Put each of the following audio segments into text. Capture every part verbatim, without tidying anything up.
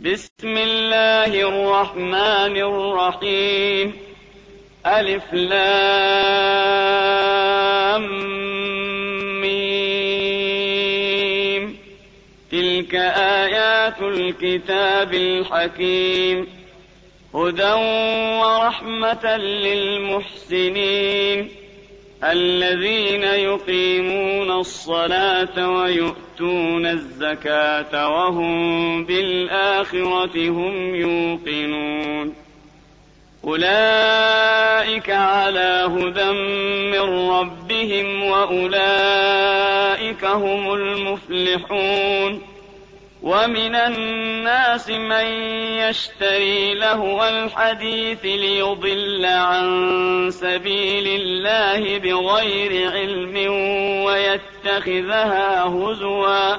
بسم الله الرحمن الرحيم. ألف لام ميم. تلك آيات الكتاب الحكيم، هدى ورحمة للمحسنين الذين يقيمون الصلاة ويؤتون الزكاة وهم بالآخرة هم يوقنون. أولئك على هدى من ربهم وأولئك هم المفلحون. ومن الناس من يشتري لهو الحديث ليضل عن سبيل الله بغير علم ويتخذها هزوا،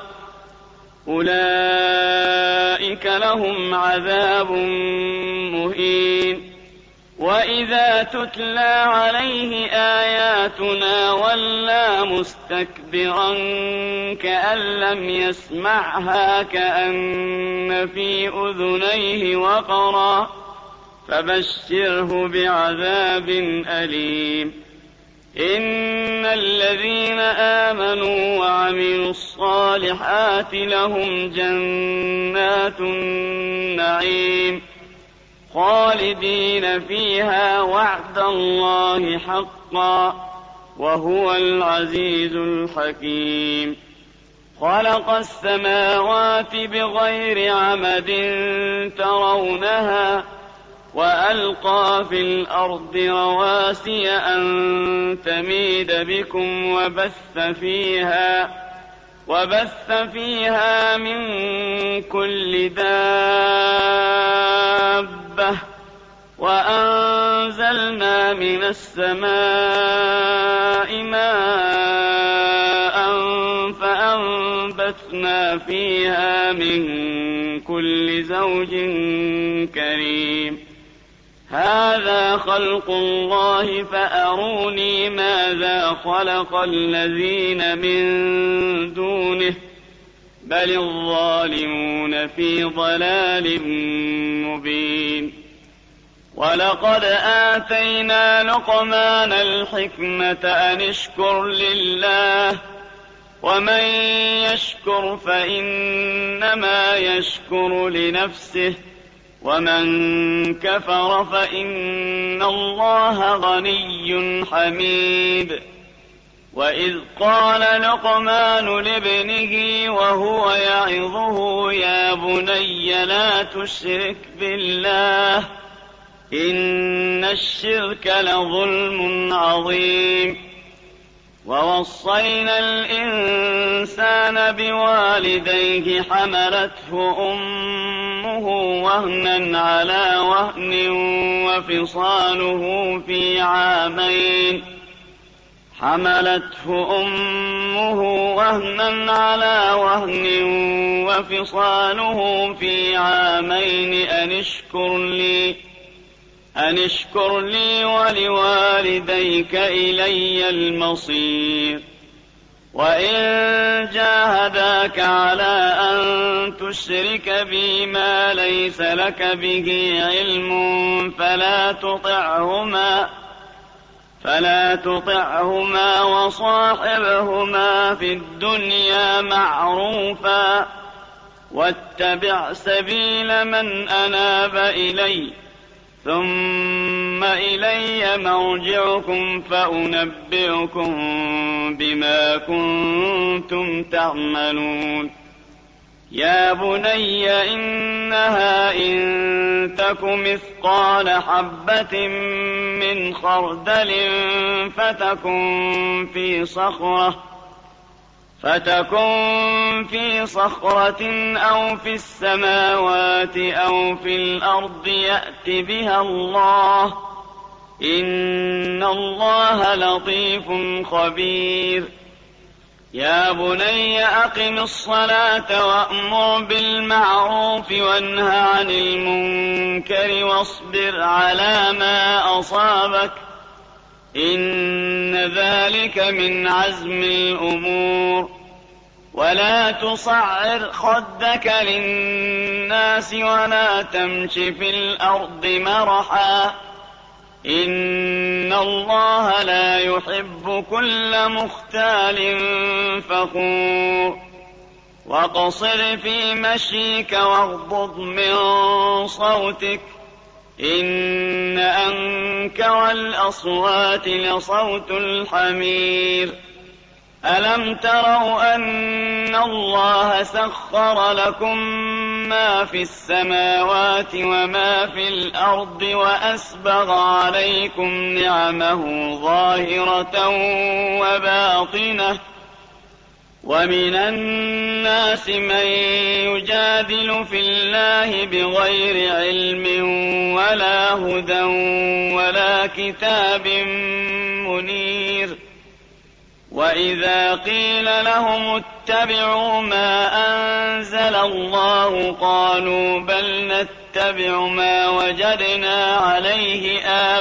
أولئك لهم عذاب مهين. وإذا تتلى عليه آياتنا ولى مستكبرا كأن لم يسمعها كأن في أذنيه وقرا، فبشره بعذاب أليم. إن الذين آمنوا وعملوا الصالحات لهم جنات النعيم خالدين فيها وعد الله حقا، وهو العزيز الحكيم. خلق السماوات بغير عمد ترونها وألقى في الأرض رواسي أن تميد بكم وبث فيها وبث فيها من كل دابة، وأنزلنا من السماء ماء فأنبتنا فيها من كل زوج كريم. هذا خلق الله فأروني ماذا خلق الذين من دونه، بل الظالمون في ضلال مبين. ولقد آتينا لقمان الحكمة أن اشكر لله، ومن يشكر فإنما يشكر لنفسه، ومن كفر فإن الله غني حميد. وإذ قال لقمان لابنه وهو يعظه يا بني لا تشرك بالله إن الشرك لظلم عظيم. ووصينا الإنسان بوالديه حملته أمه وهنا على وهن وفصاله في عامين حملته أمه وهنا على وهن وفصاله في عامين أن اشكر لي أن اشكر لي ولوالديك إلي المصير. وإن جاهداك على أن تشرك بي ما ليس لك به علم فلا تطعهما فلا تطعهما وصاحبهما في الدنيا معروفا، واتبع سبيل من أناب إلي، ثم إلي مرجعكم فأنبئكم بما كنتم تعملون. يا بني إنها إن تك مثقال حبة من خردل فتكن في صخرة فتكن في صخرة أو في السماوات أو في الأرض يأت بها الله، إن الله لطيف خبير. يا بني أقم الصلاة وأمر بالمعروف وانه عن المنكر واصبر على ما أصابك، إن ذلك من عزم الأمور. ولا تصعر خدك للناس ولا تمش في الأرض مرحا إن الله لا يحب كل مختال فخور وقصر في مشيك واغضض من صوتك إن أنكر الأصوات لصوت الحمير ألم تروا أن الله سخر لكم ما في السماوات وما في الأرض وأسبغ عليكم نعمه ظاهرة وباطنة ومن الناس من يجادل في الله بغير علم ولا هدى ولا كتاب منير وإذا قيل لهم اتبعوا ما أنزل الله قالوا بل نتبع ما وجدنا عليه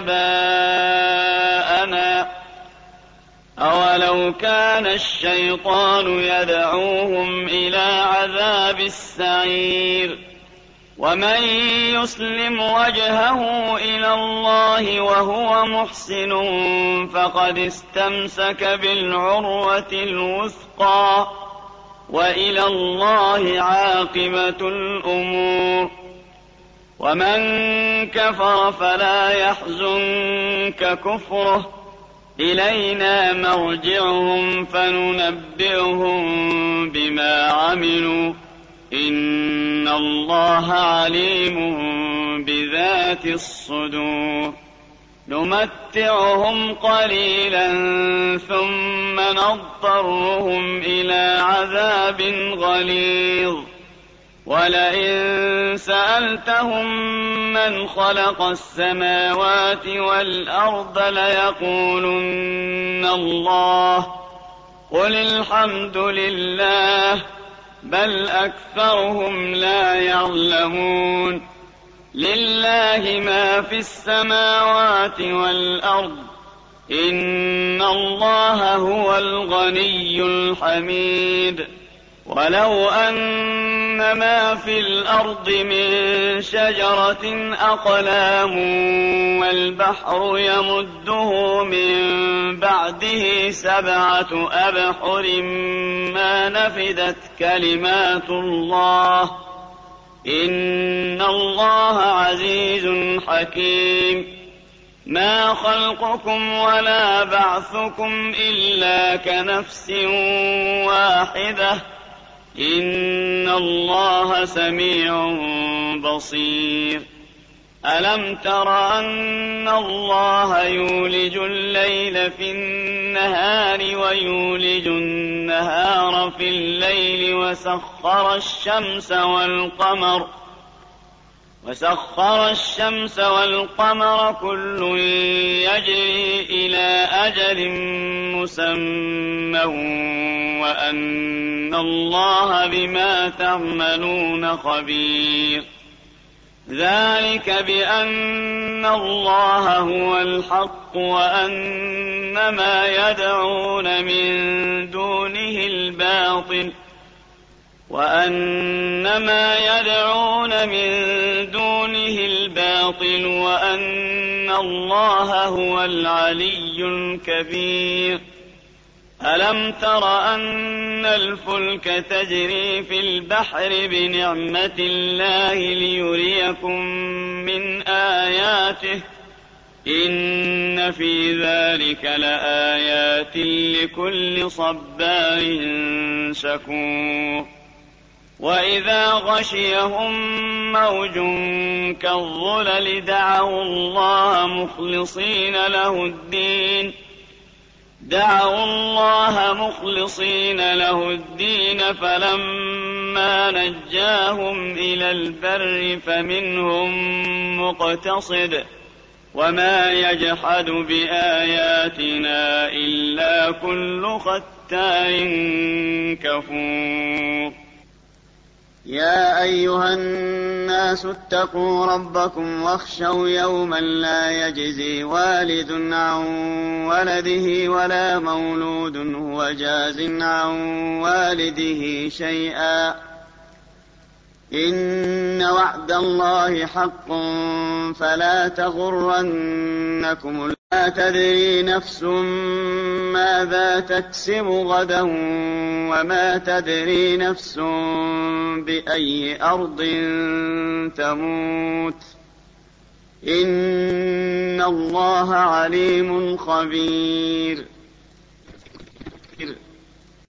آباءنا أولو كان الشيطان يدعوهم إلى عذاب السعير ومن يسلم وجهه إلى الله وهو محسن فقد استمسك بالعروة الوثقى وإلى الله عاقبة الأمور ومن كفر فلا يحزنك كفره إلينا مرجعهم فننبئهم بما عملوا إن الله عليم بذات الصدور نمتعهم قليلا ثم نضطرهم إلى عذاب غليظ ولئن سألتهم من خلق السماوات والأرض ليقولن الله قل الحمد لله بل أكثرهم لا يعلمون لله ما في السماوات والأرض إن الله هو الغني الحميد ولو أن ما في الأرض من شجرة أقلام والبحر يمده من بعده سبعة أبحر ما نفدت كلمات الله إن الله عزيز حكيم ما خلقكم ولا بعثكم إلا كنفس واحدة إن الله سميع بصير ألم تر أن الله يولج الليل في النهار ويولج النهار في الليل وسخر الشمس والقمر وسخر الشمس والقمر كل يجري إلى أجل مسمى وأن الله بما تعملون خبير ذلك بأن الله هو الحق وأن ما يدعون من دونه الباطل وأن ما يدعون من دونه الباطل وأن الله هو العلي الكبير ألم تر أن الفلك تجري في البحر بنعمة الله ليريكم من آياته إن في ذلك لآيات لكل صبار شكور وإذا غشيهم موج كالظلل دعوا الله مخلصين له الدين دعوا الله مخلصين له الدين فلما نجاهم إلى البر فمنهم مقتصد وما يجحد بآياتنا إلا كل ختار كفور يا أيها الناس اتقوا ربكم واخشوا يوما لا يجزي والد عن ولده ولا مولود هو جاز عن والده شيئا إن وعد الله حق فلا تغرنكم. لا تدري نفس ماذا تكسب غدا وما تدري نفس بأي أرض تموت إن الله عليم خبير.